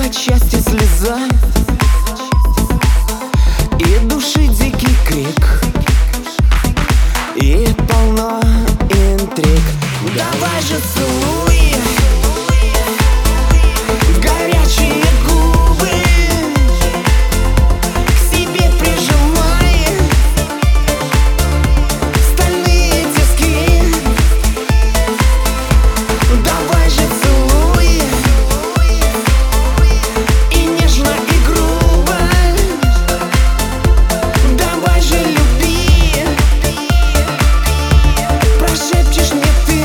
на части слеза и души дикий крик, и полно интриг. Давай же целуй горячие губы, к себе прижимай стальные тиски. Давай же целуй и нежно, и грубо. Давай же люби, прошепчешь мне ты.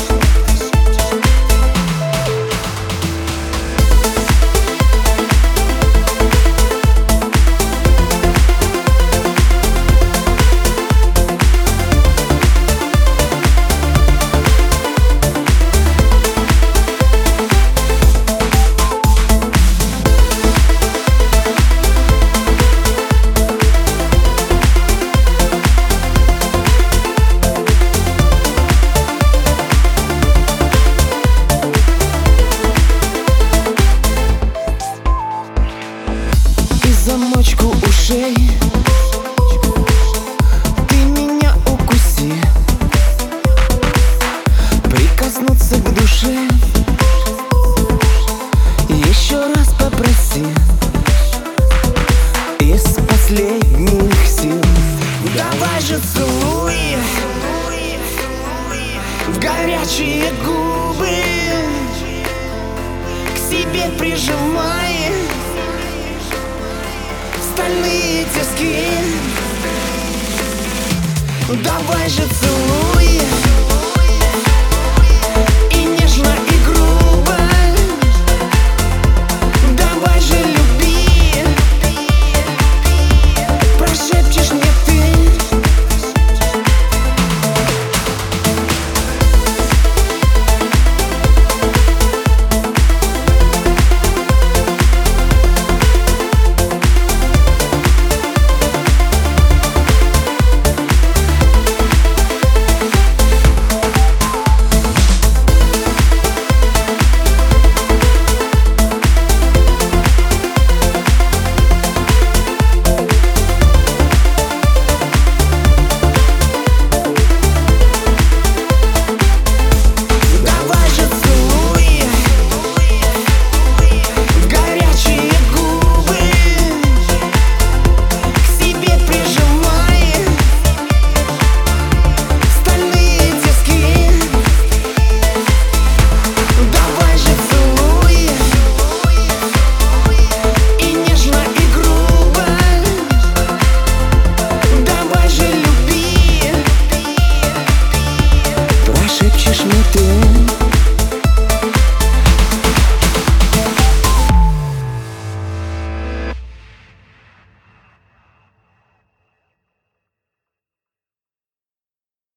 Замочку ушей ты меня укуси, прикоснуться к душе еще раз попроси из последних сил. Давай же целуй горячие губы, к себе прижимай стальные тиски. Давай же целуй